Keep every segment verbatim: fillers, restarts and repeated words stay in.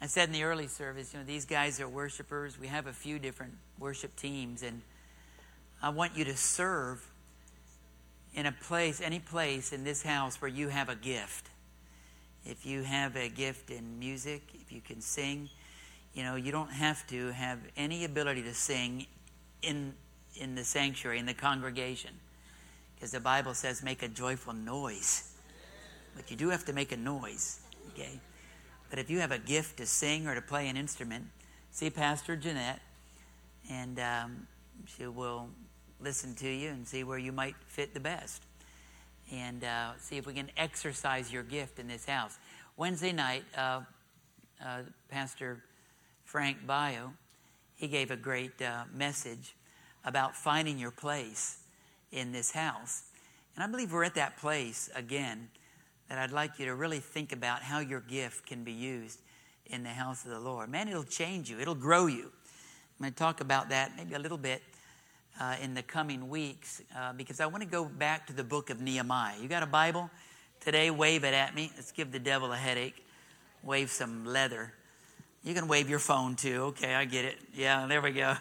I said in the early service, you know, these guys are worshipers. We have a few different worship teams, and I want you to serve in a place, any place in this house where you have a gift. If you have a gift in music, if you can sing, you know, you don't have to have any ability to sing in in the sanctuary, in the congregation. Because the Bible says make a joyful noise. But you do have to make a noise, okay? But if you have a gift to sing or to play an instrument, see Pastor Jeanette, and um, she will listen to you and see where you might fit the best. And uh, see if we can exercise your gift in this house. Wednesday night, uh, uh, Pastor Frank Bio, he gave a great uh, message about finding your place in this house. And I believe we're at that place again, that I'd like you to really think about how your gift can be used in the house of the Lord. Man, it'll change you. It'll grow you. I'm going to talk about that maybe a little bit uh, in the coming weeks uh, because I want to go back to the book of Nehemiah. You got a Bible? Today, wave it at me. Let's give the devil a headache. Wave some leather. You can wave your phone too. Okay, I get it. Yeah, there we go.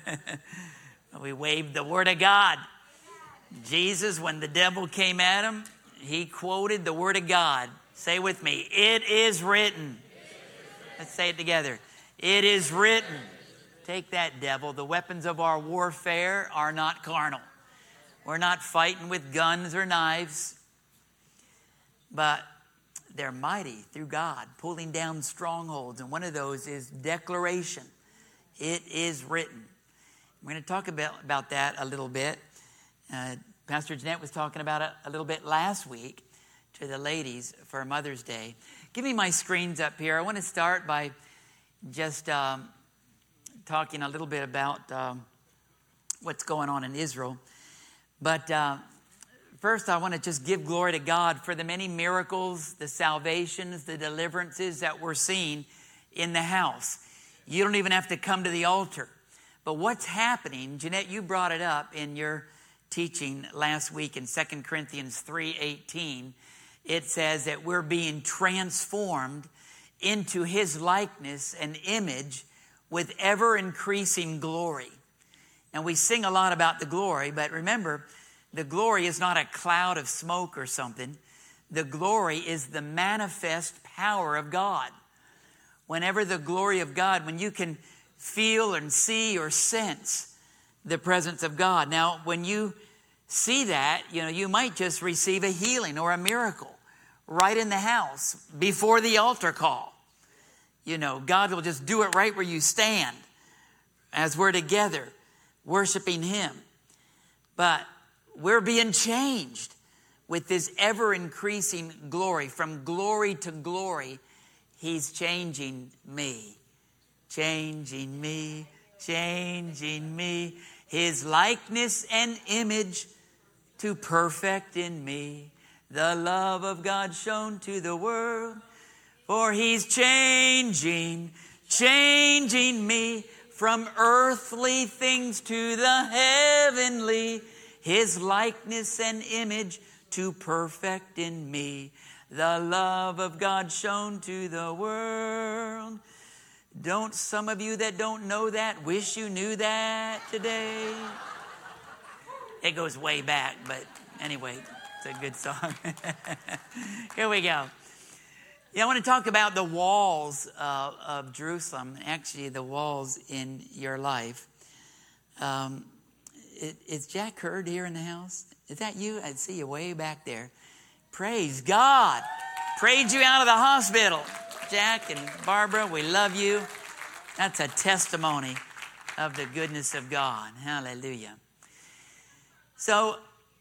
We waved the Word of God. Jesus, when the devil came at him, he quoted the Word of God. Say with me, it is written. Let's say it together. It is written. Take that, devil. The weapons of our warfare are not carnal. We're not fighting with guns or knives, but they're mighty through God, pulling down strongholds. And one of those is declaration. It is written. We're going to talk about, about that a little bit. Uh, Pastor Jeanette was talking about it a little bit last week to the ladies for Mother's Day. Give me my screens up here. I want to start by just um, talking a little bit about um, what's going on in Israel. But uh, first, I want to just give glory to God for the many miracles, the salvations, the deliverances that we're seeing in the house. You don't even have to come to the altar. But what's happening, Jeanette, you brought it up in your teaching last week in Second Corinthians three eighteen. It says that we're being transformed into His likeness and image with ever-increasing glory. And we sing a lot about the glory, but remember, the glory is not a cloud of smoke or something. The glory is the manifest power of God. Whenever the glory of God, when you can feel and see or sense the presence of God. Now, when you see that, you know, you might just receive a healing or a miracle right in the house before the altar call. You know, God will just do it right where you stand as we're together worshiping Him. But we're being changed with this ever-increasing glory. From glory to glory, He's changing me. Changing me, changing me, His likeness and image to perfect in me the love of God shown to the world. For He's changing, changing me from earthly things to the heavenly. His likeness and image to perfect in me the love of God shown to the world. Don't some of you that don't know that wish you knew that today? It goes way back, but anyway, it's a good song. Here we go. Yeah, I want to talk about the walls uh, of Jerusalem, actually the walls in your life. Um, it, is Jack Hurd here in the house? Is that you? I see you way back there. Praise God. Prayed you out of the hospital. Jack and Barbara, we love you. That's a testimony of the goodness of God. Hallelujah. So,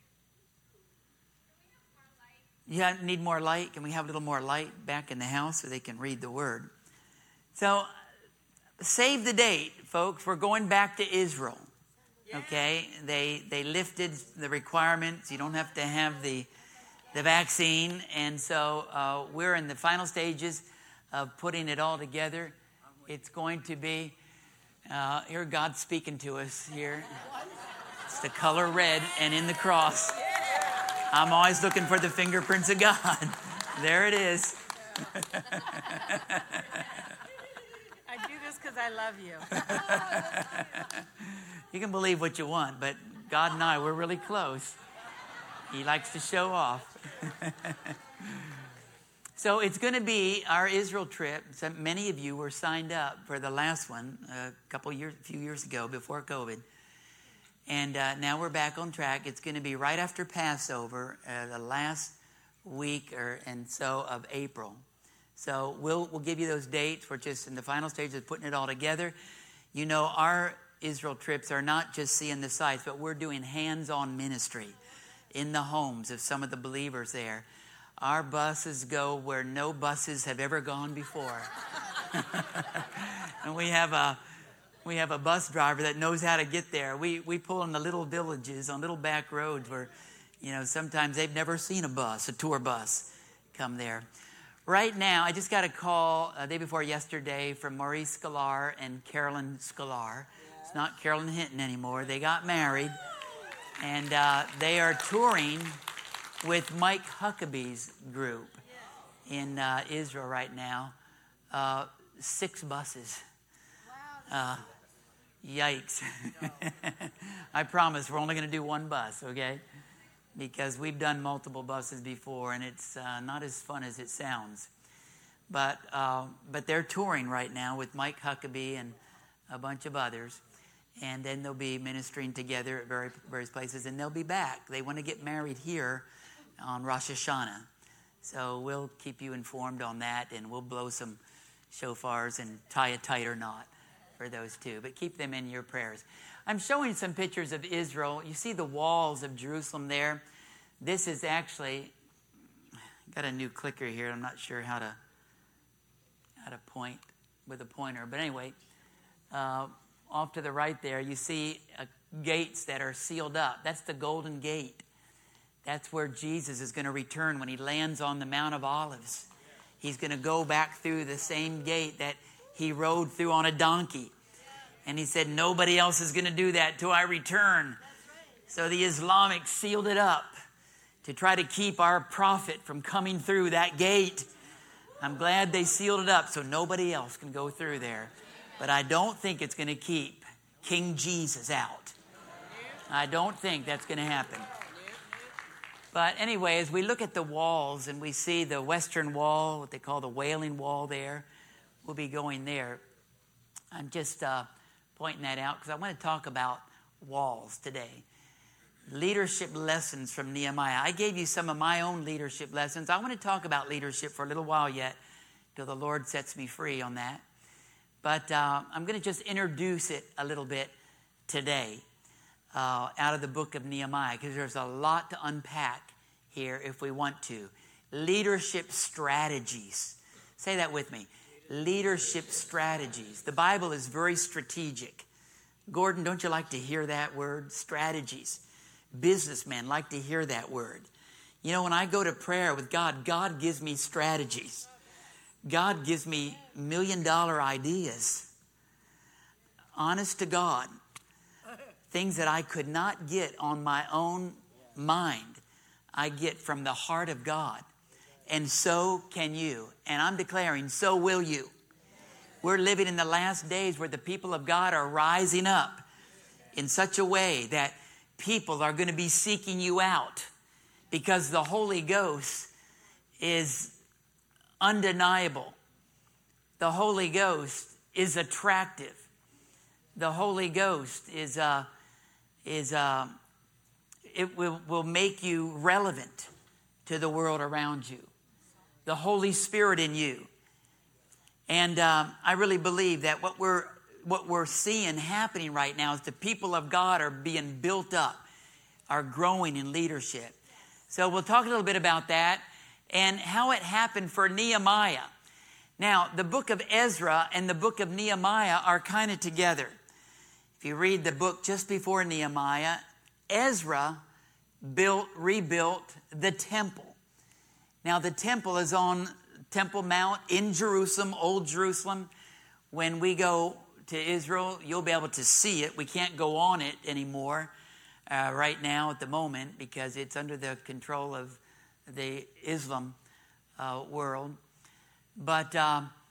you need more light? Can we have a little more light back in the house so they can read the Word? So, save the date, folks. We're going back to Israel. Okay? They they lifted the requirements. You don't have to have the, the vaccine. And so, uh, we're in the final stages of putting it all together. It's going to be, uh, here God's speaking to us here. It's the color red and in the cross. I'm always looking for the fingerprints of God. There it is. because I love you. You can believe what you want, but God and I, we're really close. He likes to show off. So it's going to be our Israel trip. So many of you were signed up for the last one a couple years, a few years ago before COVID. And uh, now we're back on track. It's going to be right after Passover, uh, the last week or and so of April. So we'll we'll give you those dates. We're just in the final stages of putting it all together. You know, our Israel trips are not just seeing the sights, but we're doing hands-on ministry in the homes of some of the believers there. Our buses go where no buses have ever gone before. And we have a we have a bus driver that knows how to get there. We we pull in the little villages on little back roads where, you know, sometimes they've never seen a bus, a tour bus, come there. Right now, I just got a call uh, day before yesterday from Maurice Sklar and Carolyn Sklar. It's not Carolyn Hinton anymore. They got married, and uh, they are touring with Mike Huckabee's group in uh, Israel right now. Uh, six buses. Uh, yikes. I promise we're only going to do one bus, okay? Because we've done multiple buses before, and it's uh, not as fun as it sounds. But uh, but they're touring right now with Mike Huckabee and a bunch of others. And then they'll be ministering together at very, various places, and they'll be back. They want to get married here on Rosh Hashanah. So we'll keep you informed on that, and we'll blow some shofars and tie a tighter knot for those two. But keep them in your prayers. I'm showing some pictures of Israel. You see the walls of Jerusalem there. This is actually, got a new clicker here. I'm not sure how to how to point with a pointer. But anyway, uh, off to the right there, you see uh, gates that are sealed up. That's the Golden Gate. That's where Jesus is going to return when he lands on the Mount of Olives. He's going to go back through the same gate that he rode through on a donkey. And he said, nobody else is going to do that till I return. So the Islamics sealed it up to try to keep our prophet from coming through that gate. I'm glad they sealed it up so nobody else can go through there. But I don't think it's going to keep King Jesus out. I don't think that's going to happen. But anyway, as we look at the walls and we see the Western Wall, what they call the Wailing Wall there, we'll be going there. I'm just... Uh, pointing that out because I want to talk about walls today. Leadership lessons from Nehemiah. I gave you some of my own leadership lessons. I want to talk about leadership for a little while yet till the Lord sets me free on that. But uh, I'm going to just introduce it a little bit today uh, out of the book of Nehemiah because there's a lot to unpack here if we want to. Leadership strategies. Say that with me. Leadership strategies. The Bible is very strategic. Gordon, don't you like to hear that word? Strategies. Businessmen like to hear that word. You know, when I go to prayer with God, God gives me strategies. God gives me million dollar ideas. Honest to God. Things that I could not get on my own mind, I get from the heart of God. And so can you. And I'm declaring, so will you. We're living in the last days where the people of God are rising up in such a way that people are going to be seeking you out because the Holy Ghost is undeniable. The Holy Ghost is attractive. The Holy Ghost is, uh, is uh, it will, will make you relevant to the world around you. The Holy Spirit in you. And um, I really believe that what we're what we're seeing happening right now is the people of God are being built up, are growing in leadership. So we'll talk a little bit about that and how it happened for Nehemiah. Now, the book of Ezra and the book of Nehemiah are kind of together. If you read the book just before Nehemiah, Ezra built, rebuilt the temple. Now, the temple is on Temple Mount in Jerusalem, Old Jerusalem. When we go to Israel, you'll be able to see it. We can't go on it anymore uh, right now at the moment because it's under the control of the Islam uh, world. But um,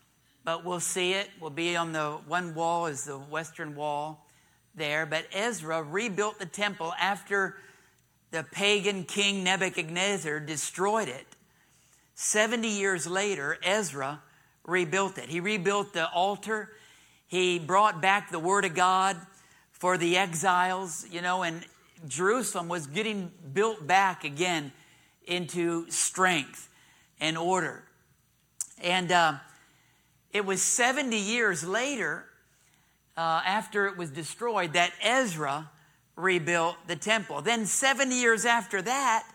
but we'll see it. We'll be on the one wall is the western wall there. But Ezra rebuilt the temple after the pagan king Nebuchadnezzar destroyed it. seventy years later, Ezra rebuilt it. He rebuilt the altar. He brought back the word of God for the exiles, you know, and Jerusalem was getting built back again into strength and order. And uh, it was seventy years later, uh, after it was destroyed, that Ezra rebuilt the temple. Then seventy years after that,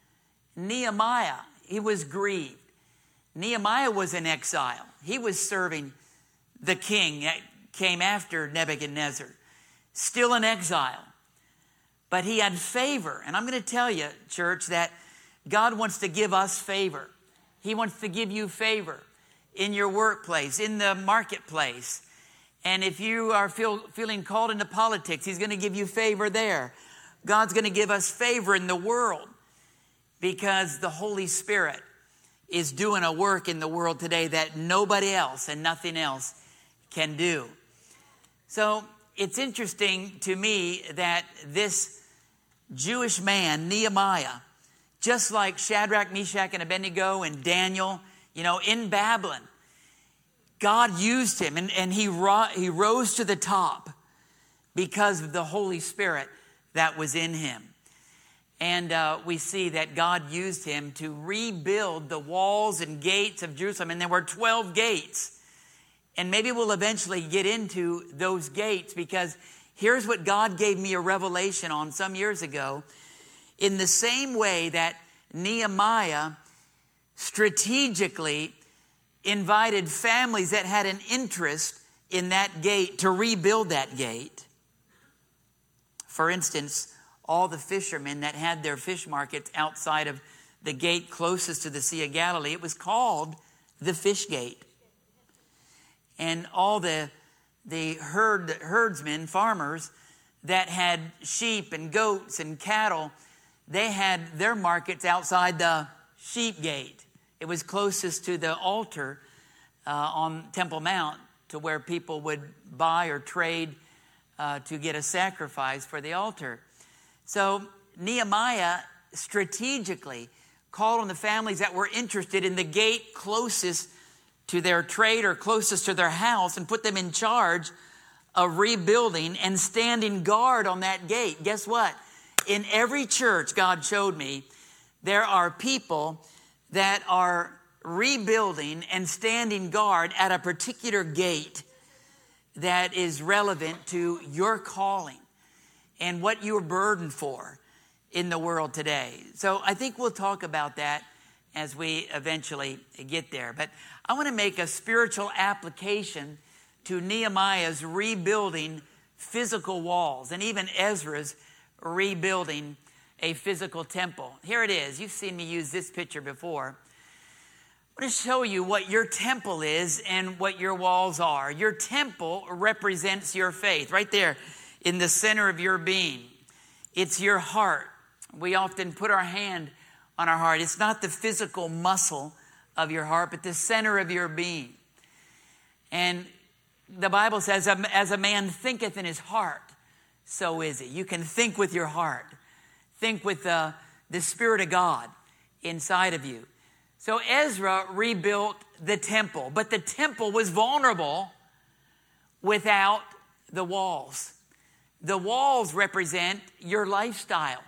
Nehemiah, he was grieved. Nehemiah was in exile. He was serving the king that came after Nebuchadnezzar, still in exile. But he had favor. And I'm going to tell you, church, that God wants to give us favor. He wants to give you favor in your workplace, in the marketplace. And if you are feel, feeling called into politics, he's going to give you favor there. God's going to give us favor in the world because the Holy Spirit is doing a work in the world today that nobody else and nothing else can do. So it's interesting to me that this Jewish man, Nehemiah, just like Shadrach, Meshach, and Abednego and Daniel, you know, in Babylon, God used him and, and he, ro- he rose to the top because of the Holy Spirit that was in him. And uh, we see that God used him to rebuild the walls and gates of Jerusalem. And there were twelve gates. And maybe we'll eventually get into those gates because here's what God gave me a revelation on some years ago. In the same way that Nehemiah strategically invited families that had an interest in that gate to rebuild that gate. For instance, all the fishermen that had their fish markets outside of the gate closest to the Sea of Galilee, it was called the Fish Gate. And all the, the herd, herdsmen, farmers that had sheep and goats and cattle, they had their markets outside the sheep gate. It was closest to the altar uh, on Temple Mount to where people would buy or trade uh, to get a sacrifice for the altar. So Nehemiah strategically called on the families that were interested in the gate closest to their trade or closest to their house and put them in charge of rebuilding and standing guard on that gate. Guess what? In every church, God showed me, there are people that are rebuilding and standing guard at a particular gate that is relevant to your calling and what you're burdened for in the world today. So I think we'll talk about that as we eventually get there. But I want to make a spiritual application to Nehemiah's rebuilding physical walls and even Ezra's rebuilding a physical temple. Here it is. You've seen me use this picture before. I want to show you what your temple is and what your walls are. Your temple represents your faith right there in the center of your being. It's your heart. We often put our hand on our heart. It's not the physical muscle of your heart, but the center of your being. And the Bible says, as a man thinketh in his heart, so is it. You can think with your heart. Think with the, the Spirit of God inside of you. So Ezra rebuilt the temple, but the temple was vulnerable without the walls. The walls represent your lifestyle,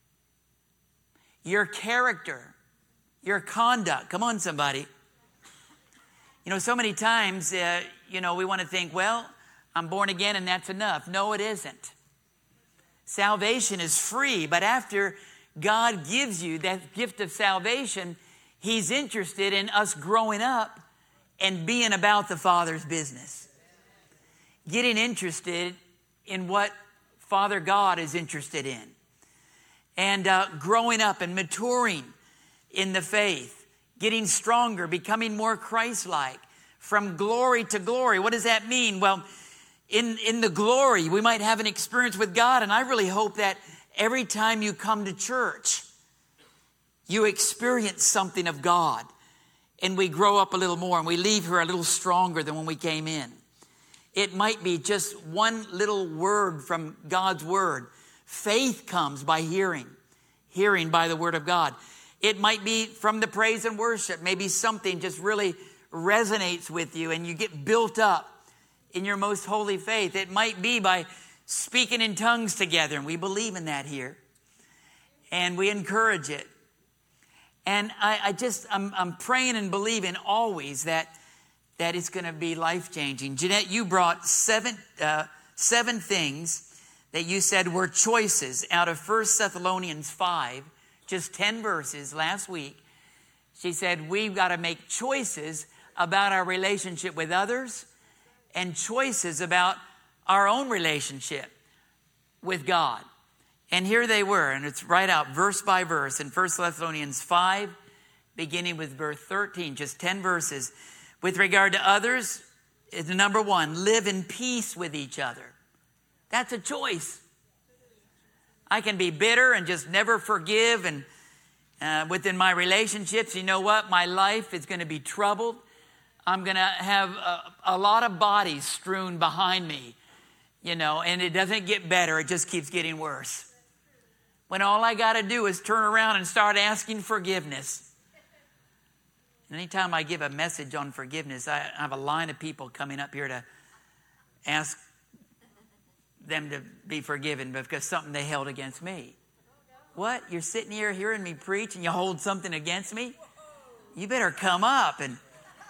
your character, your conduct. Come on, somebody. You know, so many times, uh, you know, we want to think, well, I'm born again and that's enough. No, it isn't. Salvation is free, but after God gives you that gift of salvation, He's interested in us growing up and being about the Father's business. Getting interested in what Father God is interested in. And uh, growing up and maturing in the faith. Getting stronger, becoming more Christ-like. From glory to glory. What does that mean? Well, in, in the glory, we might have an experience with God. And I really hope that every time you come to church, you experience something of God and we grow up a little more and we leave here a little stronger than when we came in. It might be just one little word from God's word. Faith comes by hearing, hearing by the word of God. It might be from the praise and worship. Maybe something just really resonates with you and you get built up in your most holy faith. It might be by speaking in tongues together, and we believe in that here. And we encourage it. And I, I just, I'm, I'm praying and believing always that, that it's going to be life-changing. Jeanette, you brought seven, uh, seven things that you said were choices out of First Thessalonians five, just ten verses last week. She said, we've got to make choices about our relationship with others and choices about our own relationship with God. And here they were, and it's right out verse by verse in First Thessalonians five, beginning with verse thirteen, just ten verses. With regard to others, it's number one, live in peace with each other. That's a choice. I can be bitter and just never forgive, and uh, within my relationships, you know what? My life is going to be troubled. I'm going to have a, a lot of bodies strewn behind me, you know, and it doesn't get better. It just keeps getting worse. When all I got to do is turn around and start asking forgiveness. And anytime I give a message on forgiveness, I have a line of people coming up here to ask them to be forgiven because something they held against me. What? You're sitting here hearing me preach and you hold something against me? You better come up and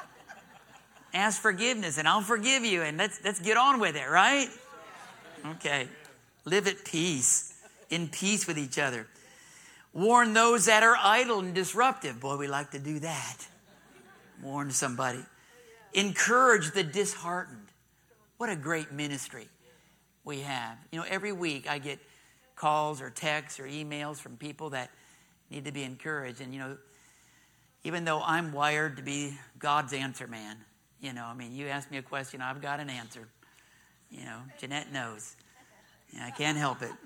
ask forgiveness and I'll forgive you, and let's let's get on with it, right? Okay. Live at peace. In peace with each other. Warn those that are idle and disruptive. Boy, we like to do that. Warn somebody. Encourage the disheartened. What a great ministry we have. You know, every week I get calls or texts or emails from people that need to be encouraged. And, you know, even though I'm wired to be God's answer man, you know, I mean, you ask me a question, I've got an answer. You know, Jeanette knows. Yeah, I can't help it.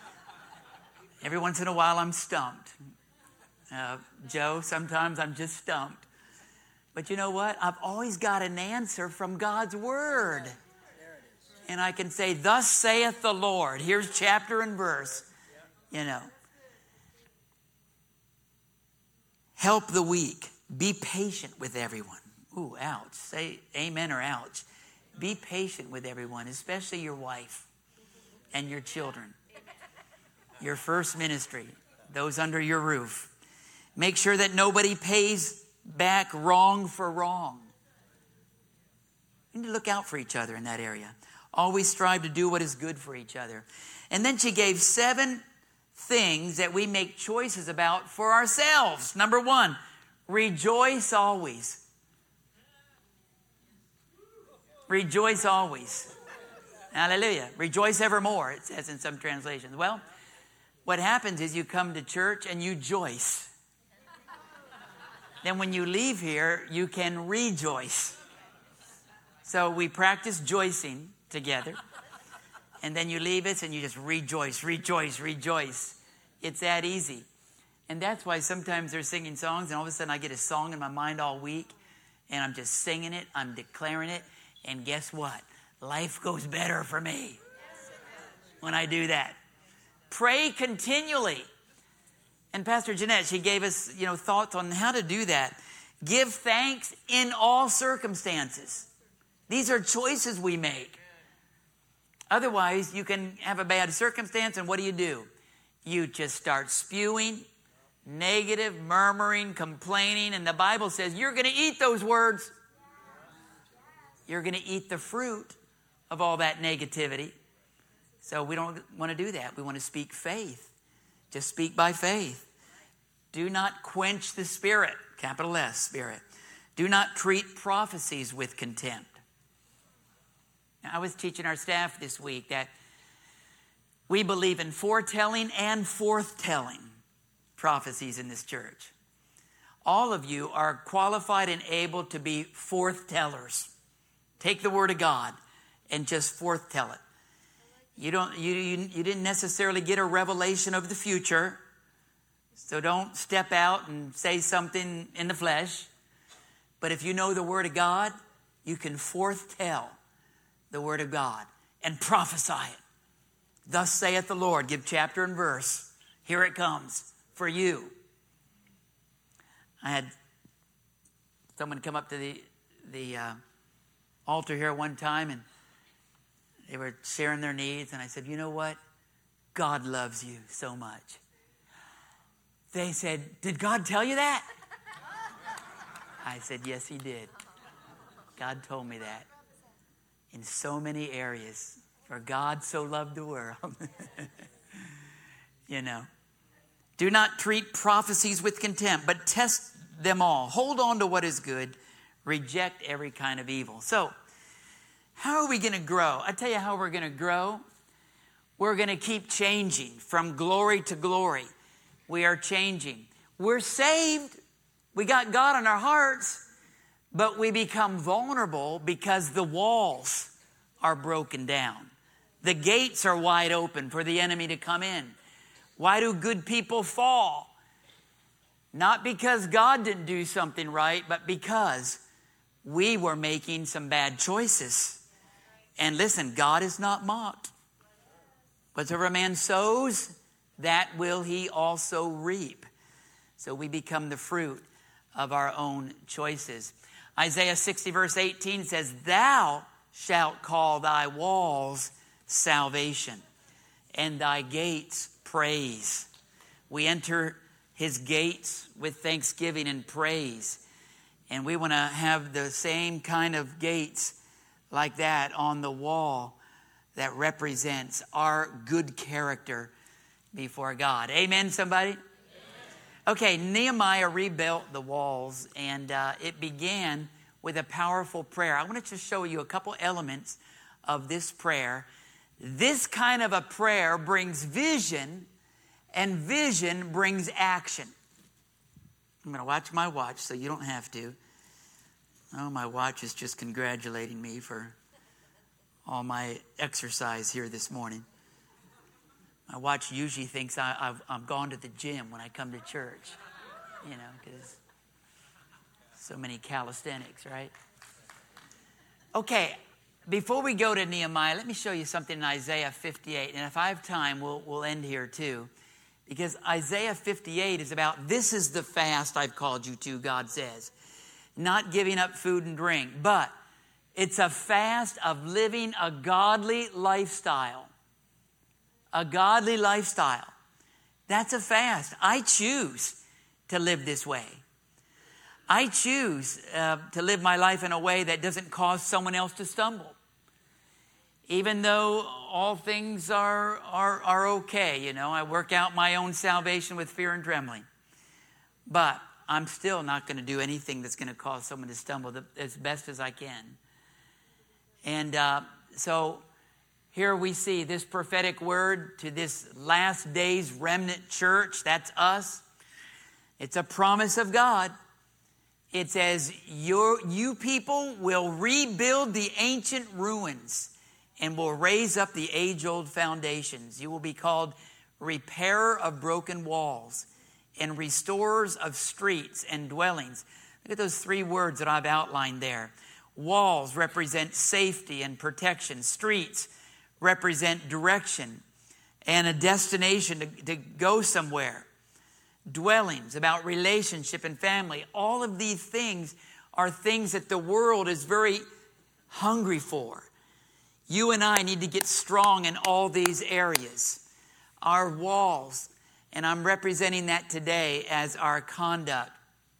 Every once in a while, I'm stumped. Uh, Joe, sometimes I'm just stumped. But you know what? I've always got an answer from God's word. And I can say, thus saith the Lord. Here's chapter and verse. You know. Help the weak. Be patient with everyone. Ooh, ouch. Say amen or ouch. Be patient with everyone, especially your wife and your children. Your first ministry, those under your roof. Make sure that nobody pays back wrong for wrong. You need to look out for each other in that area. Always strive to do what is good for each other. And then she gave seven things that we make choices about for ourselves. Number one, rejoice always. Rejoice always. Hallelujah. Rejoice evermore, it says in some translations. Well, what happens is you come to church and you joyce. Then when you leave here, you can rejoice. So we practice joicing together. And then you leave us and you just rejoice, rejoice, rejoice. It's that easy. And that's why sometimes they're singing songs and all of a sudden I get a song in my mind all week. And I'm just singing it, I'm declaring it. And guess what? Life goes better for me when I do that. Pray continually. And Pastor Jeanette, she gave us, you know, thoughts on how to do that. Give thanks in all circumstances. These are choices we make. Otherwise, you can have a bad circumstance, and what do you do? You just start spewing, negative, murmuring, complaining, and the Bible says you're going to eat those words. You're going to eat the fruit of all that negativity. So we don't want to do that. We want to speak faith. Just speak by faith. Do not quench the Spirit, capital S, Spirit. Do not treat prophecies with contempt. Now, I was teaching our staff this week that we believe in foretelling and forthtelling prophecies in this church. All of you are qualified and able to be forthtellers. Take the word of God and just forthtell it. You don't. You, you you didn't necessarily get a revelation of the future, so don't step out and say something in the flesh. But if you know the Word of God, you can foretell the Word of God and prophesy it. Thus saith the Lord. Give chapter and verse. Here it comes for you. I had someone come up to the, the uh, altar here one time, and they were sharing their needs. And I said, you know what? God loves you so much. They said, did God tell you that? I said, yes, he did. God told me that. In so many areas. For God so loved the world. You know. Do not treat prophecies with contempt, but test them all. Hold on to what is good. Reject every kind of evil. So, how are we going to grow? I tell you how we're going to grow. We're going to keep changing from glory to glory. We are changing. We're saved. We got God in our hearts, but we become vulnerable because the walls are broken down. The gates are wide open for the enemy to come in. Why do good people fall? Not because God didn't do something right, but because we were making some bad choices. And listen, God is not mocked. Whatever a man sows, that will he also reap. So we become the fruit of our own choices. Isaiah sixty verse eighteen says, thou shalt call thy walls salvation and thy gates praise. We enter his gates with thanksgiving and praise. And we want to have the same kind of gates like that on the wall that represents our good character before God. Amen, somebody? Amen. Okay, Nehemiah rebuilt the walls, and uh, it began with a powerful prayer. I want to just show you a couple elements of this prayer. This kind of a prayer brings vision, and vision brings action. I'm going to watch my watch so you don't have to. Oh, my watch is just congratulating me for all my exercise here this morning. My watch usually thinks I, I've, I've gone to the gym when I come to church, you know, because so many calisthenics, right? Okay, before we go to Nehemiah, let me show you something in Isaiah fifty-eight. And if I have time, we'll, we'll end here too. Because Isaiah fifty-eight is about, this is the fast I've called you to, God says. Not giving up food and drink, but it's a fast of living a godly lifestyle. A godly lifestyle. That's a fast. I choose to live this way. I choose uh, to live my life in a way that doesn't cause someone else to stumble. Even though all things are, are, are okay, you know, I work out my own salvation with fear and trembling. But I'm still not going to do anything that's going to cause someone to stumble as best as I can. And uh, so here we see this prophetic word to this last days remnant church. That's us. It's a promise of God. It says, Your, you people will rebuild the ancient ruins and will raise up the age-old foundations. You will be called repairer of broken walls and restorers of streets and dwellings. Look at those three words that I've outlined there. Walls represent safety and protection. Streets represent direction and a destination to, to go somewhere. Dwellings, about relationship and family. All of these things are things that the world is very hungry for. You and I need to get strong in all these areas. Our walls, and I'm representing that today as our conduct.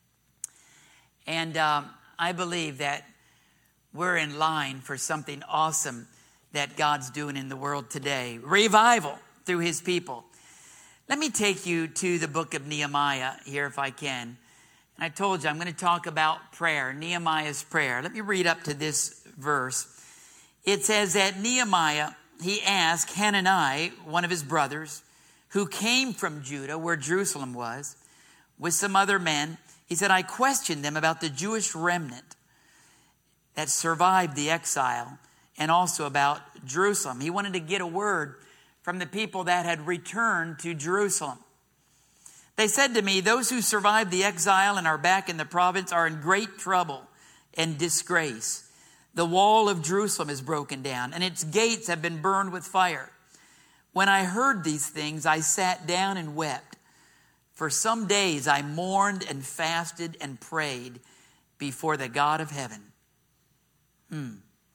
And um, I believe that we're in line for something awesome that God's doing in the world today. Revival through his people. Let me take you to the book of Nehemiah here if I can. And I told you I'm going to talk about prayer, Nehemiah's prayer. Let me read up to this verse. It says that Nehemiah, he asked Hanani, one of his brothers, who came from Judah, where Jerusalem was, with some other men. He said, I questioned them about the Jewish remnant that survived the exile and also about Jerusalem. He wanted to get a word from the people that had returned to Jerusalem. They said to me, those who survived the exile and are back in the province are in great trouble and disgrace. The wall of Jerusalem is broken down, and its gates have been burned with fire. When I heard these things, I sat down and wept. For some days I mourned and fasted and prayed before the God of heaven. Hmm.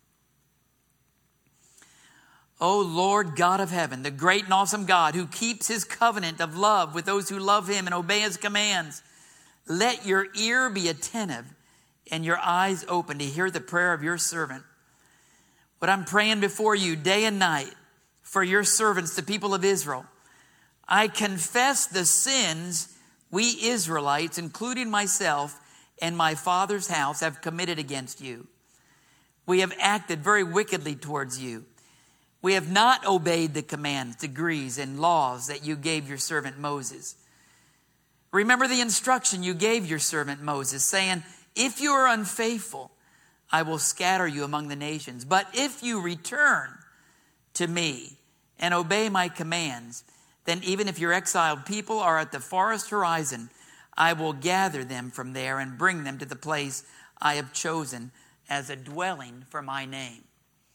O Lord God of heaven, the great and awesome God who keeps his covenant of love with those who love him and obey his commands, let your ear be attentive and your eyes open to hear the prayer of your servant. What I'm praying before you day and night for your servants, the people of Israel. I confess the sins we Israelites, including myself and my father's house, have committed against you. We have acted very wickedly towards you. We have not obeyed the commands, decrees, and laws that you gave your servant Moses. Remember the instruction you gave your servant Moses, saying, if you are unfaithful, I will scatter you among the nations. But if you return to me and obey my commands, then even if your exiled people are at the farthest horizon, I will gather them from there and bring them to the place I have chosen as a dwelling for my name.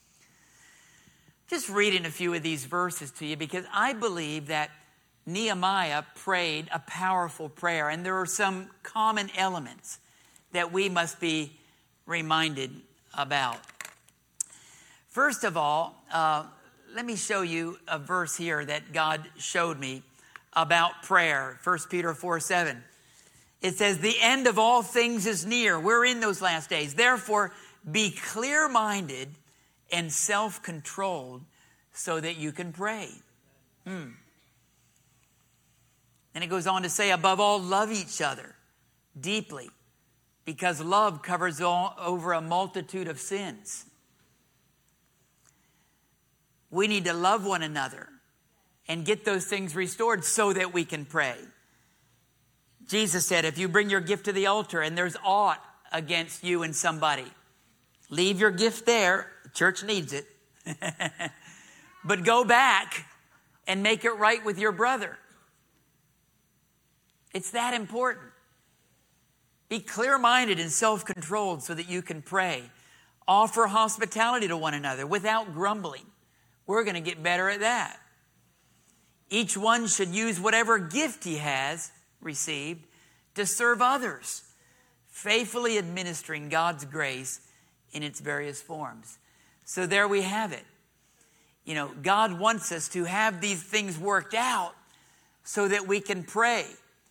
Just reading a few of these verses to you because I believe that Nehemiah prayed a powerful prayer, and there are some common elements that we must be reminded about. First of all, uh, let me show you a verse here that God showed me about prayer. First Peter four seven. It says, the end of all things is near. We're in those last days. Therefore, be clear-minded and self-controlled so that you can pray. Hmm. And it goes on to say, above all, love each other deeply, because love covers all, over a multitude of sins. We need to love one another and get those things restored so that we can pray. Jesus said, if you bring your gift to the altar and there's aught against you and somebody, leave your gift there. The church needs it. But go back and make it right with your brother. It's that important. Be clear-minded and self-controlled so that you can pray. Offer hospitality to one another without grumbling. We're going to get better at that. Each one should use whatever gift he has received to serve others, faithfully administering God's grace in its various forms. So there we have it. You know, God wants us to have these things worked out so that we can pray.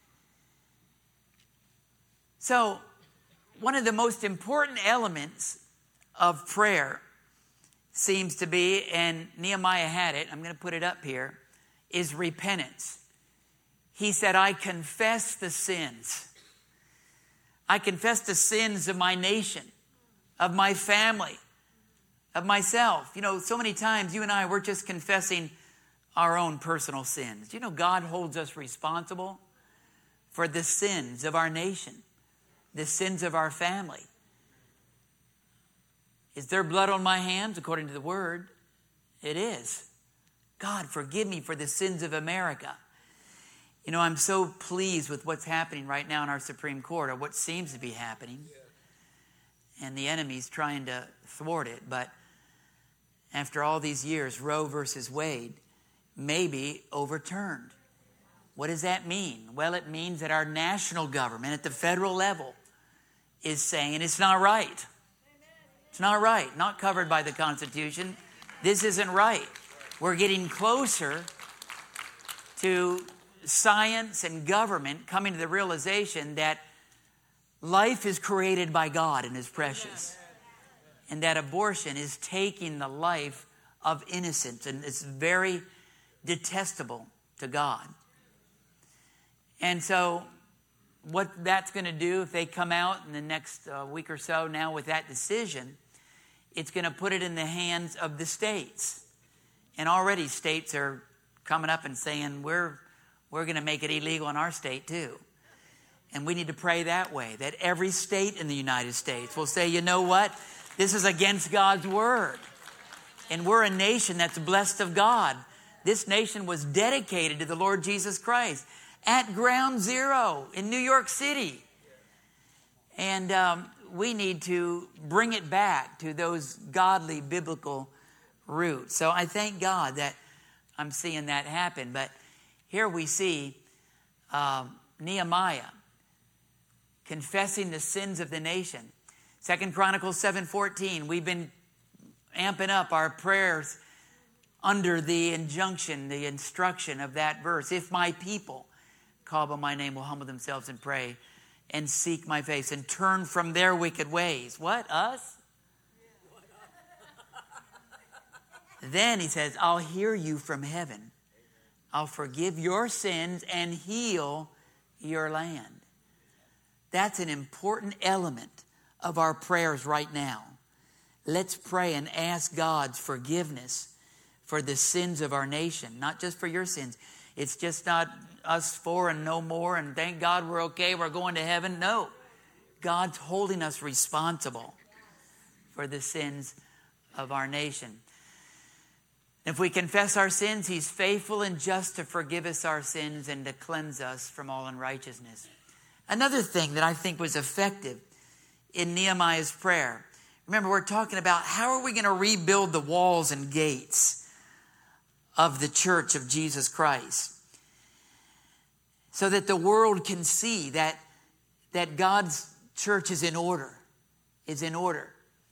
So, one of the most important elements of prayer seems to be, and Nehemiah had it, I'm going to put it up here, is repentance. He said, I confess the sins. I confess the sins of my nation, of my family, of myself. You know, so many times you and I, we're just confessing our own personal sins. Do you know God holds us responsible for the sins of our nation, the sins of our family? Is there blood on my hands according to the word? It is. God, forgive me for the sins of America. You know, I'm so pleased with what's happening right now in our Supreme Court, or what seems to be happening. And the enemy's trying to thwart it. But after all these years, Roe versus Wade may be overturned. What does that mean? Well, it means that our national government at the federal level is saying it's not right. It's not right. Not covered by the Constitution. This isn't right. We're getting closer to science and government coming to the realization that life is created by God and is precious. And that abortion is taking the life of innocence, and it's very detestable to God. And so what that's going to do if they come out in the next uh, week or so now with that decision, it's going to put it in the hands of the states. And already states are coming up and saying, we're we're going to make it illegal in our state too. And we need to pray that way, that every state in the United States will say, you know what? This is against God's word. And we're a nation that's blessed of God. This nation was dedicated to the Lord Jesus Christ at ground zero in New York City. And um, we need to bring it back to those godly biblical roots. So I thank God that I'm seeing that happen. But here we see uh, Nehemiah confessing the sins of the nation. Second Chronicles seven fourteen, we've been amping up our prayers under the injunction, the instruction of that verse. If my people called by my name will humble themselves and pray and seek my face and turn from their wicked ways. What? Us? Then he says, I'll hear you from heaven. I'll forgive your sins and heal your land. That's an important element of our prayers right now. Let's pray and ask God's forgiveness for the sins of our nation. Not just for your sins. It's just not us four and no more and thank God we're okay, we're going to heaven. No. God's holding us responsible for the sins of our nation. If we confess our sins, He's faithful and just to forgive us our sins and to cleanse us from all unrighteousness. Another thing that I think was effective in Nehemiah's prayer. Remember, we're talking about how are we going to rebuild the walls and gates of the church of Jesus Christ so that the world can see that, that God's church is in order, is in order.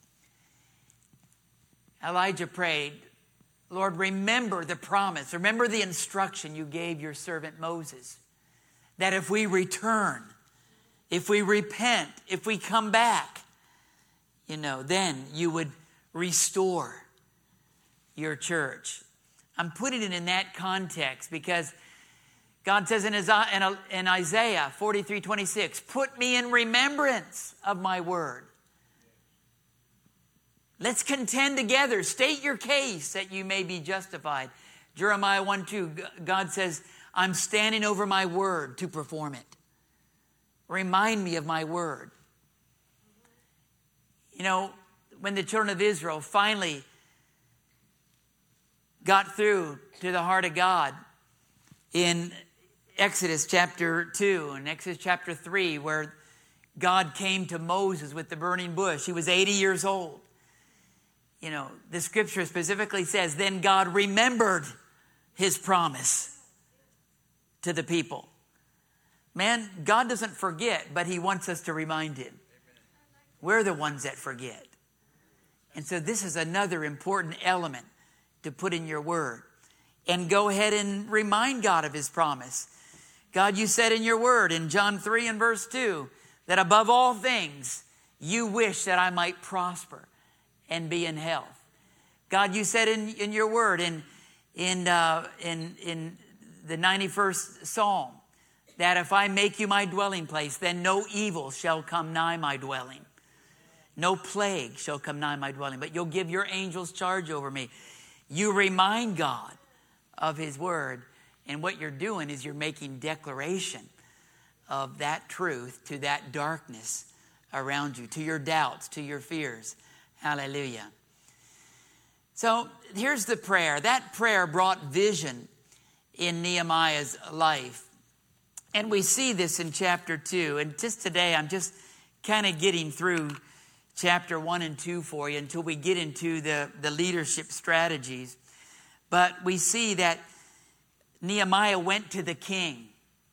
Elijah prayed, Lord, remember the promise, remember the instruction you gave your servant Moses, that if we return, if we repent, if we come back, you know, then you would restore your church. I'm putting it in that context because God says in Isaiah forty-three twenty-six, put me in remembrance of my word. Let's contend together. State your case that you may be justified. Jeremiah one two, God says, I'm standing over my word to perform it. Remind me of my word. You know, when the children of Israel finally got through to the heart of God in Exodus chapter two and Exodus chapter three, where God came to Moses with the burning bush. He was eighty years old. You know, the scripture specifically says, then God remembered His promise to the people. Man, God doesn't forget, but He wants us to remind Him. We're the ones that forget. And so this is another important element to put in your word. And go ahead and remind God of His promise. God, you said in your word in John three and verse two, that above all things, you wish that I might prosper and be in health. God, you said in, in your word in, in, uh, in, in the ninety-first Psalm, that if I make you my dwelling place, then no evil shall come nigh my dwelling. No plague shall come nigh my dwelling, but you'll give your angels charge over me. You remind God of His word, and what you're doing is you're making declaration of that truth to that darkness around you, to your doubts, to your fears. Hallelujah. So here's the prayer. That prayer brought vision in Nehemiah's life. And we see this in chapter two. And just today, I'm just kind of getting through chapter one and two for you until we get into the, the leadership strategies. But we see that Nehemiah went to the king.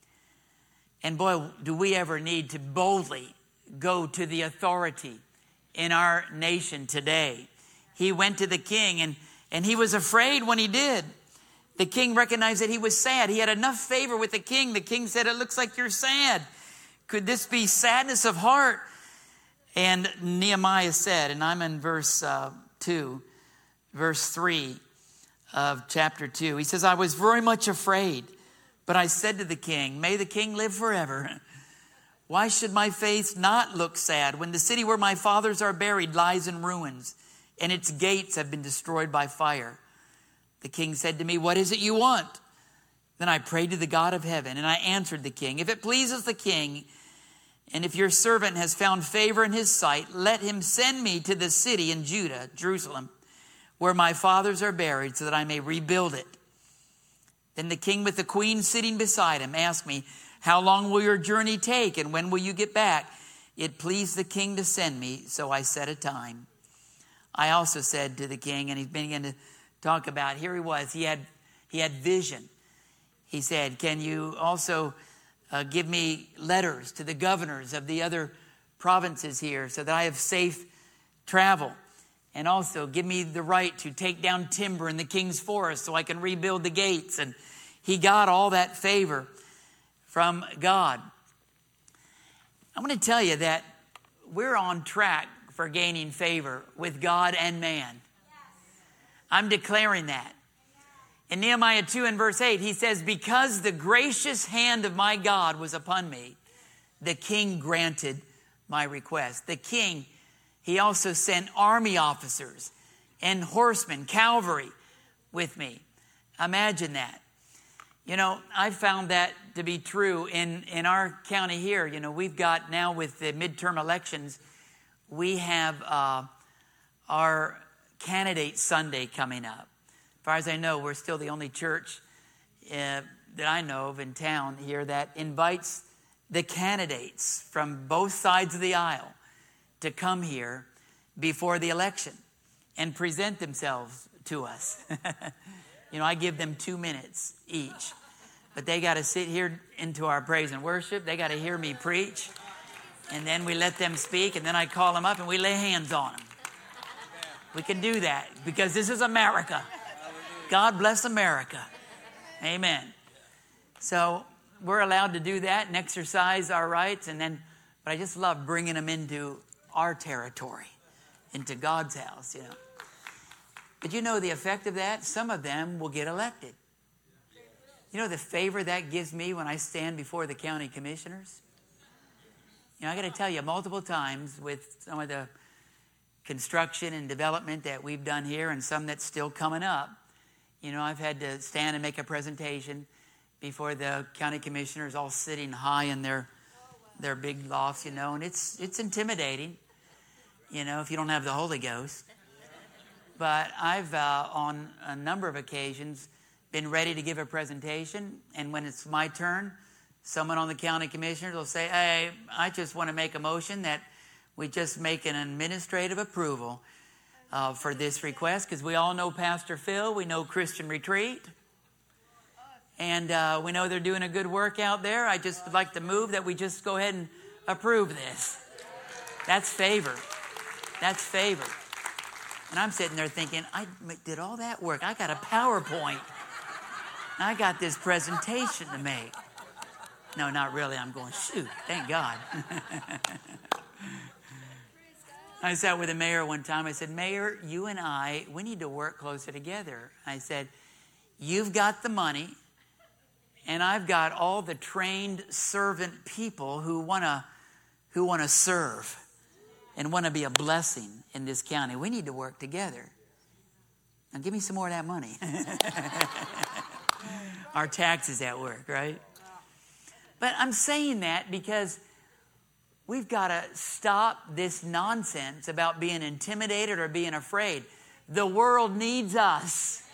And boy, do we ever need to boldly go to the authority in our nation today. He went to the king, and, and he was afraid when he did. The king recognized that he was sad. He had enough favor with the king. The king said, it looks like you're sad. Could this be sadness of heart? And Nehemiah said, and I'm in verse uh, two, verse three of chapter two. He says, I was very much afraid, but I said to the king, may the king live forever. Why should my face not look sad when the city where my fathers are buried lies in ruins and its gates have been destroyed by fire? The king said to me, what is it you want? Then I prayed to the God of heaven, and I answered the king, if it pleases the king, and if your servant has found favor in his sight, let him send me to the city in Judah, Jerusalem, where my fathers are buried, so that I may rebuild it. Then the king, with the queen sitting beside him, asked me, how long will your journey take, and when will you get back? It pleased the king to send me, so I set a time. I also said to the king, and he began to talk about, here he was, he had, he had vision. He said, can you also uh, give me letters to the governors of the other provinces here so that I have safe travel? And also give me the right to take down timber in the king's forest so I can rebuild the gates. And he got all that favor from God. I'm going to tell you that we're on track for gaining favor with God and man. I'm declaring that. In Nehemiah two and verse eight, he says, because the gracious hand of my God was upon me, the king granted my request. The king, he also sent army officers and horsemen, cavalry with me. Imagine that. You know, I found that to be true in, in our county here. You know, we've got now with the midterm elections, we have uh, our candidate Sunday coming up. As far as I know, we're still the only church uh, that I know of in town here that invites the candidates from both sides of the aisle to come here before the election and present themselves to us. You know, I give them two minutes each, but they got to sit here into our praise and worship. They got to hear me preach, and then we let them speak, and then I call them up and we lay hands on them. We can do that because this is America. God bless America. Amen. So we're allowed to do that and exercise our rights, and then, but I just love bringing them into our territory, into God's house, you know. But you know the effect of that? Some of them will get elected. You know the favor that gives me when I stand before the county commissioners? You know, I got to tell you, multiple times with some of the construction and development that we've done here and some that's still coming up, you know, I've had to stand and make a presentation before the county commissioners, all sitting high in their their big lofts, you know, and it's it's intimidating, you know, if you don't have the Holy Ghost. But I've, uh, on a number of occasions, been ready to give a presentation, and when it's my turn, someone on the county commissioners will say, hey, I just want to make a motion that we just make an administrative approval uh, for this request, because we all know Pastor Phil, we know Christian Retreat, and uh, we know they're doing a good work out there. I just would like to move that we just go ahead and approve this. That's favor. That's favor. And I'm sitting there thinking, I did all that work. I got a PowerPoint. I got this presentation to make. No, not really. I'm going, shoot, thank God. I sat with the mayor one time. I said, Mayor, you and I, we need to work closer together. I said, you've got the money, and I've got all the trained servant people who want to who want to serve and want to be a blessing in this county. We need to work together. Now give me some more of that money. Our taxes at work, right? But I'm saying that because we've got to stop this nonsense about being intimidated or being afraid. The world needs us.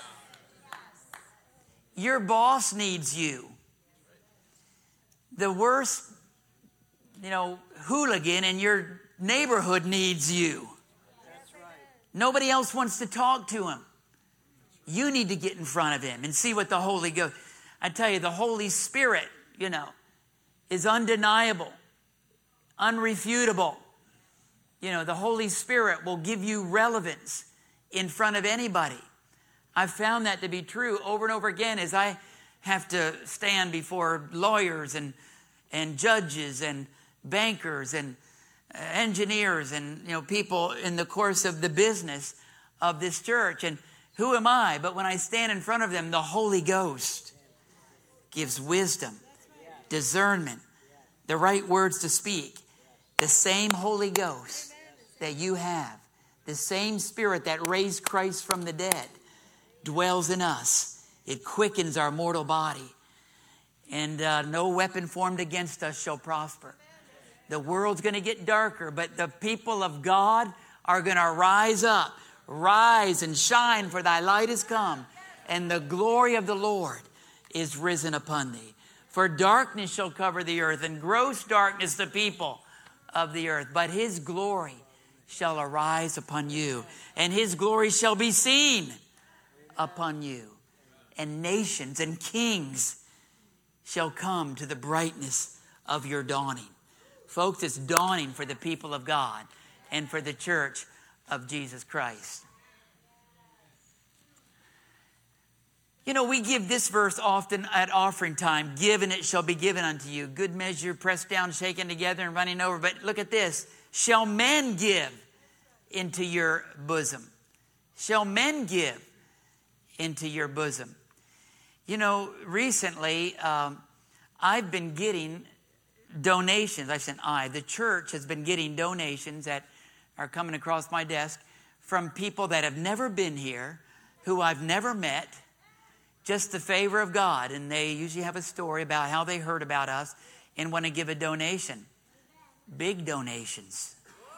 Your boss needs you. The worst, you know, hooligan in your neighborhood needs you. That's right. Nobody else wants to talk to him. You need to get in front of him and see what the Holy Ghost. I tell you, the Holy Spirit, you know, is undeniable, unrefutable. You know, the Holy Spirit will give you relevance in front of anybody. I've found that to be true over and over again as I have to stand before lawyers and and judges and bankers and engineers and, you know, people in the course of the business of this church. And who am I? But when I stand in front of them, the Holy Ghost gives wisdom, discernment, the right words to speak. The same Holy Ghost that you have, the same Spirit that raised Christ from the dead, dwells in us. It quickens our mortal body. And uh, no weapon formed against us shall prosper. The world's going to get darker, but the people of God are going to rise up. Rise and shine, for thy light is come, and the glory of the Lord is risen upon thee. For darkness shall cover the earth, and gross darkness the people of the earth. But his glory shall arise upon you, and his glory shall be seen upon you. And nations and kings shall come to the brightness of your dawning. Folks, it's dawning for the people of God and for the church of Jesus Christ. You know, we give this verse often at offering time. Give and it shall be given unto you. Good measure, pressed down, shaken together, and running over. But look at this. Shall men give into your bosom? Shall men give into your bosom? You know, recently, um, I've been getting donations. I said I. The church has been getting donations that are coming across my desk from people that have never been here, who I've never met. Just the favor of God. And they usually have a story about how they heard about us and want to give a donation. Big donations.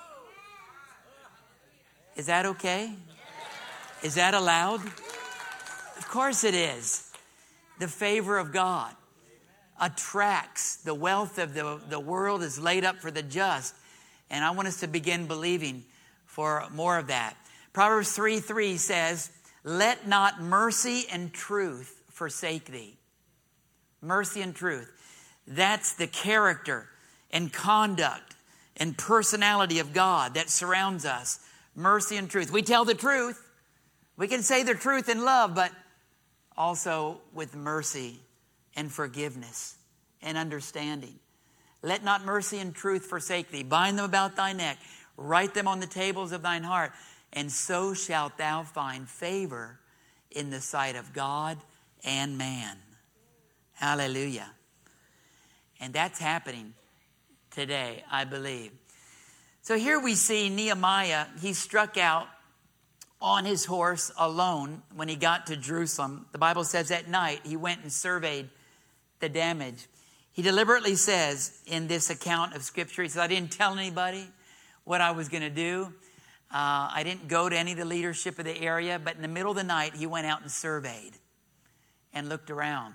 Is that okay? Is that allowed? Of course it is. The favor of God attracts. The wealth of the, the world is laid up for the just. And I want us to begin believing for more of that. Proverbs three three says, let not mercy and truth forsake thee. Mercy and truth. That's the character and conduct and personality of God that surrounds us. Mercy and truth. We tell the truth. We can say the truth in love, but also with mercy and forgiveness and understanding. Let not mercy and truth forsake thee. Bind them about thy neck. Write them on the tables of thine heart. And so shalt thou find favor in the sight of God and man. Hallelujah. And that's happening today, I believe. So here we see Nehemiah. He struck out on his horse alone when he got to Jerusalem. The Bible says at night he went and surveyed the damage. He deliberately says in this account of Scripture, he says, I didn't tell anybody what I was going to do. Uh, I didn't go to any of the leadership of the area, but in the middle of the night, he went out and surveyed and looked around.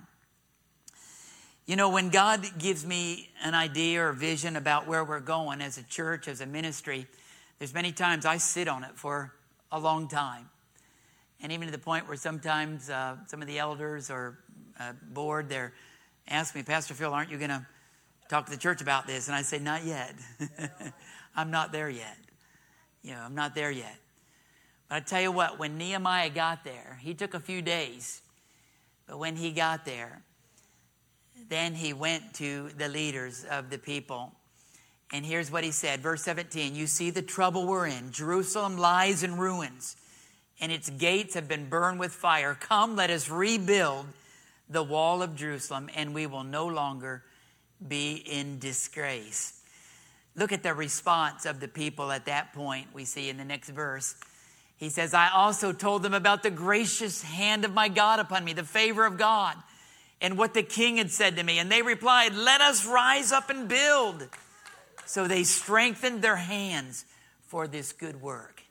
You know, when God gives me an idea or a vision about where we're going as a church, as a ministry, there's many times I sit on it for a long time. And even to the point where sometimes uh, some of the elders or uh, board, they're asking me, Pastor Phil, aren't you going to talk to the church about this? And I say, not yet. I'm not there yet. You know, I'm not there yet. But I tell you what, when Nehemiah got there, he took a few days. But when he got there, then he went to the leaders of the people. And here's what he said, verse seventeen, you see the trouble we're in. Jerusalem lies in ruins, and its gates have been burned with fire. Come, let us rebuild the wall of Jerusalem, and we will no longer be in disgrace. Look at the response of the people at that point we see in the next verse. He says, I also told them about the gracious hand of my God upon me, the favor of God, and what the king had said to me. And they replied, let us rise up and build. So they strengthened their hands for this good work.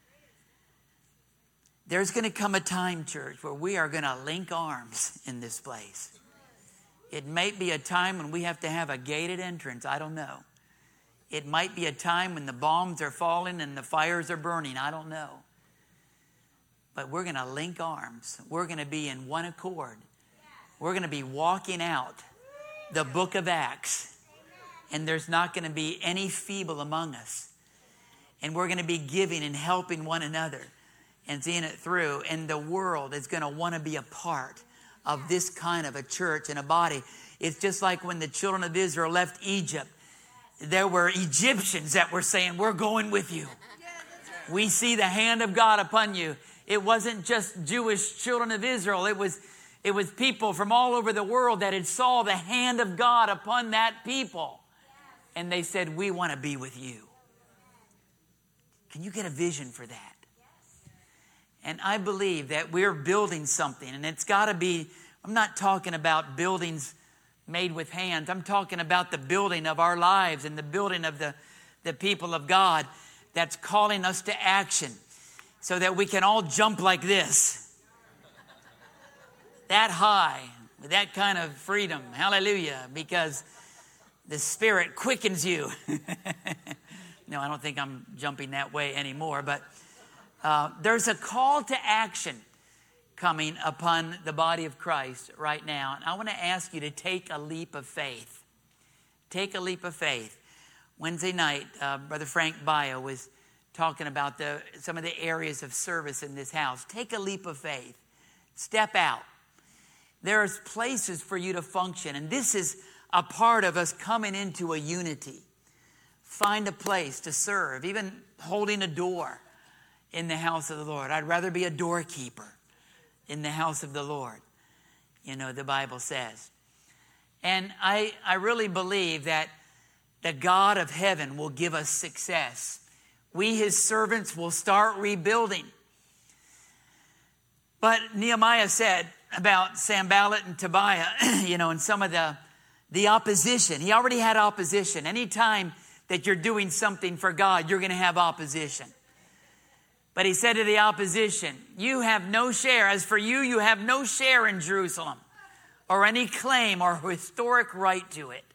There's going to come a time, church, where we are going to link arms in this place. It may be a time when we have to have a gated entrance. I don't know. It might be a time when the bombs are falling and the fires are burning. I don't know. But we're going to link arms. We're going to be in one accord. We're going to be walking out the book of Acts. And there's not going to be any feeble among us. And we're going to be giving and helping one another and seeing it through. And the world is going to want to be a part of this kind of a church and a body. It's just like when the children of Israel left Egypt. There were Egyptians that were saying, we're going with you. We see the hand of God upon you. It wasn't just Jewish children of Israel. It was, it was people from all over the world that had saw the hand of God upon that people. And they said, we want to be with you. Can you get a vision for that? And I believe that we're building something. And it's got to be, I'm not talking about buildings made with hands. I'm talking about the building of our lives and the building of the, the people of God that's calling us to action so that we can all jump like this. That high, with that kind of freedom. Hallelujah. Because the Spirit quickens you. No, I don't think I'm jumping that way anymore, but uh, there's a call to action coming upon the body of Christ right now. And I want to ask you to take a leap of faith. Take a leap of faith. Wednesday night, uh, Brother Frank Bio was talking about the some of the areas of service in this house. Take a leap of faith. Step out. There's places for you to function, and this is a part of us coming into a unity. Find a place to serve, even holding a door in the house of the Lord. I'd rather be a doorkeeper in the house of the Lord, you know, the Bible says. And I, I really believe that the God of heaven will give us success. We, his servants, will start rebuilding. But Nehemiah said about Sanballat and Tobiah, you know, and some of the, the opposition. He already had opposition. Anytime that you're doing something for God, you're going to have opposition. But he said to the opposition, you have no share. As for you, you have no share in Jerusalem or any claim or historic right to it.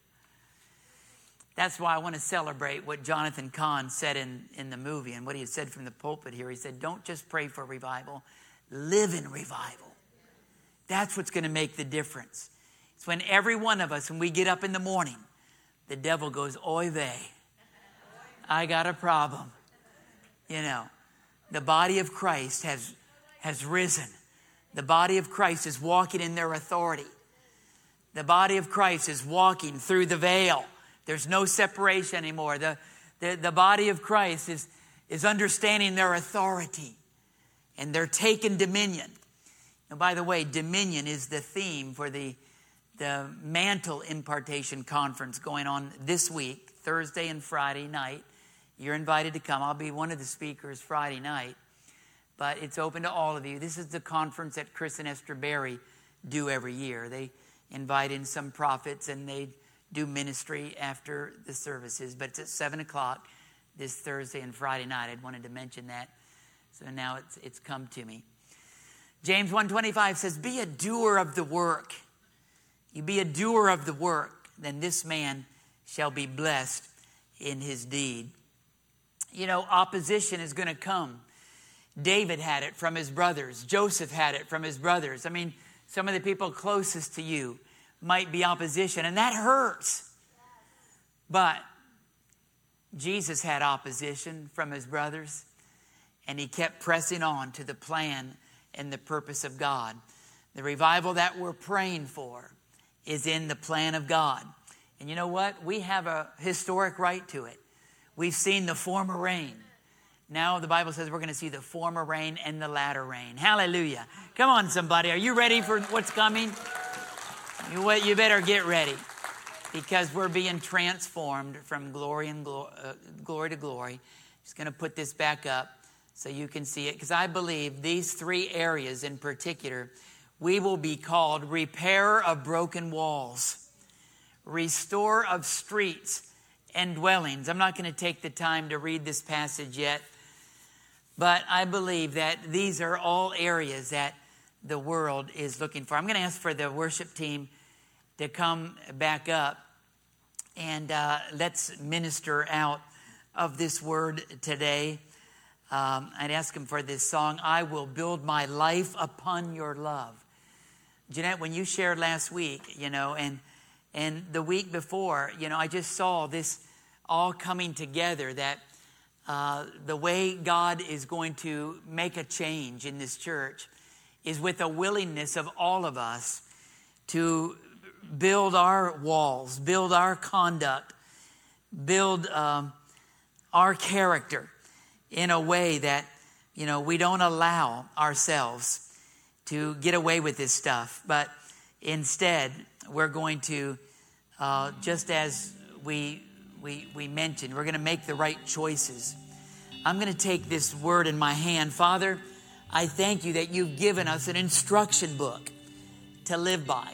That's why I want to celebrate what Jonathan Kahn said in, in the movie and what he had said from the pulpit here. He said, don't just pray for revival, live in revival. That's what's going to make the difference. It's when every one of us, when we get up in the morning, the devil goes, oy vey, I got a problem. You know, the body of Christ has, has risen. The body of Christ is walking in their authority. The body of Christ is walking through the veil. There's no separation anymore. The, the, the body of Christ is, is understanding their authority, and they're taking dominion. And by the way, dominion is the theme for the, the Mantle Impartation Conference going on this week, Thursday and Friday night. You're invited to come. I'll be one of the speakers Friday night, but it's open to all of you. This is the conference that Chris and Esther Berry do every year. They invite in some prophets, and they do ministry after the services, but it's at seven o'clock this Thursday and Friday night. I wanted to mention that, so now it's it's come to me. James one twenty-five says, be a doer of the work. You be a doer of the work, then this man shall be blessed in his deed. You know, opposition is going to come. David had it from his brothers. Joseph had it from his brothers. I mean, some of the people closest to you might be opposition, and that hurts. But Jesus had opposition from his brothers, and he kept pressing on to the plan and the purpose of God. The revival that we're praying for is in the plan of God. And you know what? We have a historic right to it. We've seen the former rain. Now the Bible says we're going to see the former rain and the latter rain. Hallelujah. Come on, somebody. Are you ready for what's coming? You, you better get ready, because we're being transformed from glory and glo- uh, glory to glory. Just going to put this back up so you can see it, because I believe these three areas in particular, we will be called repairer of broken walls, restore of streets and dwellings. I'm not going to take the time to read this passage yet, but I believe that these are all areas that the world is looking for. I'm going to ask for the worship team to come back up, and uh, let's minister out of this word today. Um, I'd ask him for this song, I Will Build My Life Upon Your Love. Jeanette, when you shared last week, you know, and and the week before, you know, I just saw this all coming together, that uh, the way God is going to make a change in this church is with a willingness of all of us to build our walls, build our conduct, build um, our character in a way that, you know, we don't allow ourselves to get away with this stuff. But instead, we're going to, uh, just as we, we, we mentioned, we're going to make the right choices. I'm going to take this word in my hand. Father, I thank you that you've given us an instruction book to live by.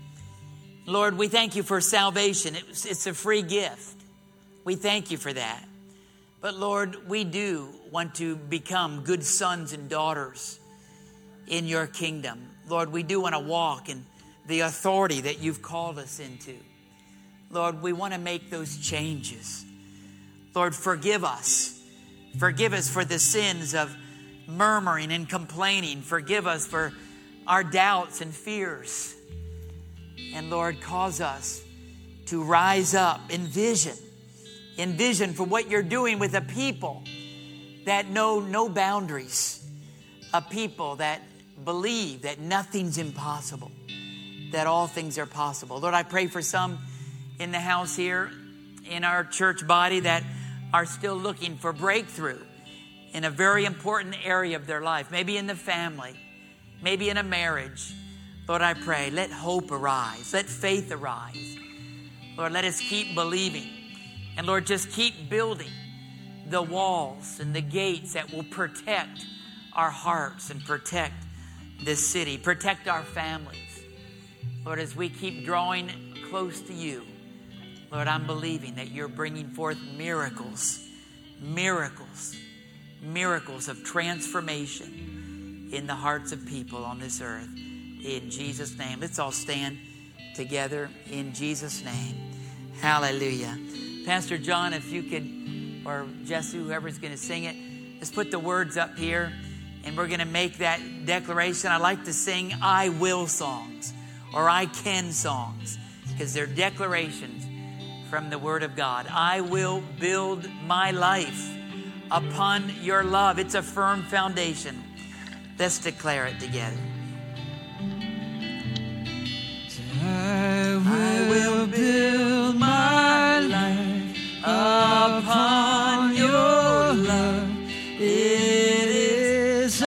Lord, we thank you for salvation. It's, it's a free gift. We thank you for that. But Lord, we do want to become good sons and daughters in your kingdom. Lord, we do want to walk in the authority that you've called us into. Lord, we want to make those changes. Lord, forgive us. Forgive us for the sins of murmuring and complaining. Forgive us for our doubts and fears. And Lord, cause us to rise up in vision, in vision for what you're doing with a people that know no boundaries, a people that believe that nothing's impossible, that all things are possible. Lord, I pray for some in the house here, in our church body, that are still looking for breakthrough in a very important area of their life, maybe in the family, maybe in a marriage. Lord, I pray, let hope arise, let faith arise. Lord, let us keep believing. And Lord, just keep building the walls and the gates that will protect our hearts and protect this city, protect our families. Lord, as we keep drawing close to you, Lord, I'm believing that you're bringing forth miracles, miracles, miracles of transformation in the hearts of people on this earth. In Jesus' name. Let's all stand together in Jesus' name. Hallelujah. Pastor John, if you could, or Jesse, whoever's going to sing it, let's put the words up here and we're going to make that declaration. I like to sing I will songs or I can songs because they're declarations from the Word of God. I will build my life upon your love. It's a firm foundation. Let's declare it together.